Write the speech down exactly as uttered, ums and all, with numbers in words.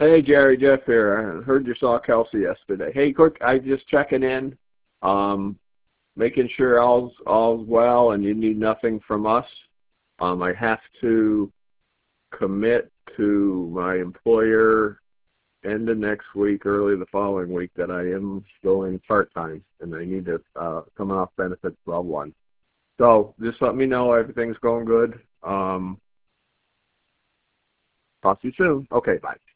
Hey, Jerry, Jeff here. I heard you saw Kelsey yesterday. Hey, quick, I just checking in, um, making sure all's all's well, and you need nothing from us. Um, I have to commit to my employer end of next week, early the following week, that I am going part-time, and I need to uh, come off benefits level one. So just let me know everything's going good. Um, talk to you soon. Okay, bye.